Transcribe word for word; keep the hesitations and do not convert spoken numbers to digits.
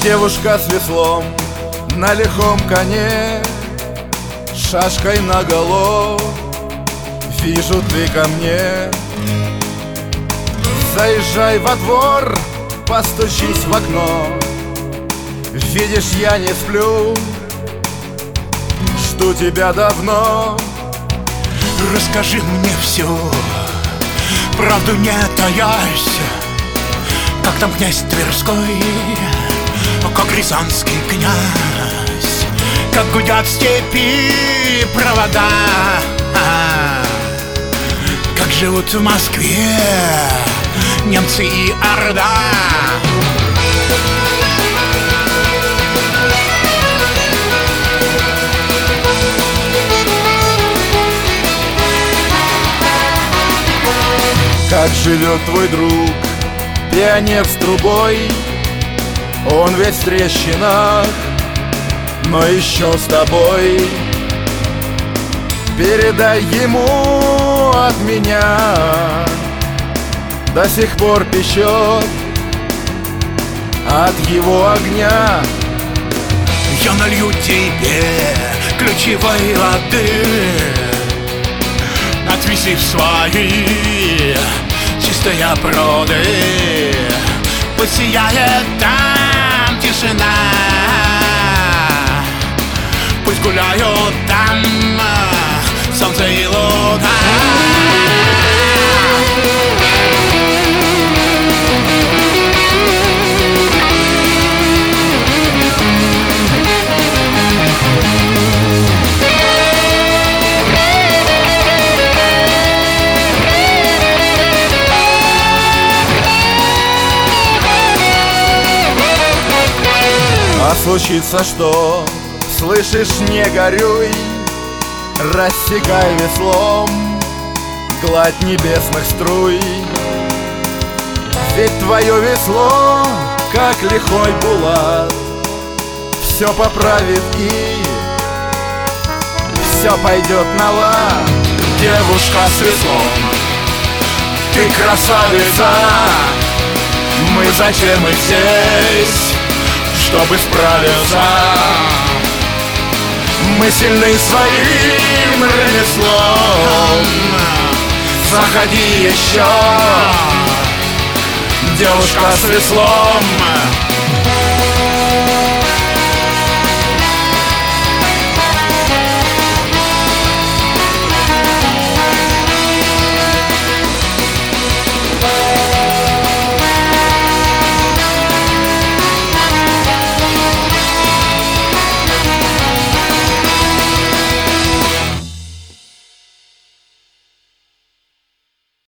Девушка с веслом на лихом коне, шашкой наголо, вижу, ты ко мне. Заезжай во двор, постучись в окно. Видишь, я не сплю, жду тебя давно. Расскажи мне все, правду не таясь. Как там князь Тверской, как рязанский князь, как гудят в степи провода, как живут в Москве немцы и Орда. Как живет твой друг, пионер с трубой? Он весь в трещинах, но еще с тобой. Передай ему от меня, до сих пор печет от его огня. Я налью тебе ключевой воды, отвези в свои чистые пруды. Пусть сияет там тишина, пусть гуляют там солнце и луна. А случится что, слышишь, не горюй, рассекай веслом гладь небесных струй. Ведь твое весло, как лихой булат, все поправит и все пойдет на лад. Девушка с веслом, ты красавица, мы зачем мы здесь, чтобы справиться? Мы сильны своим ремеслом. Заходи еще, девушка с веслом.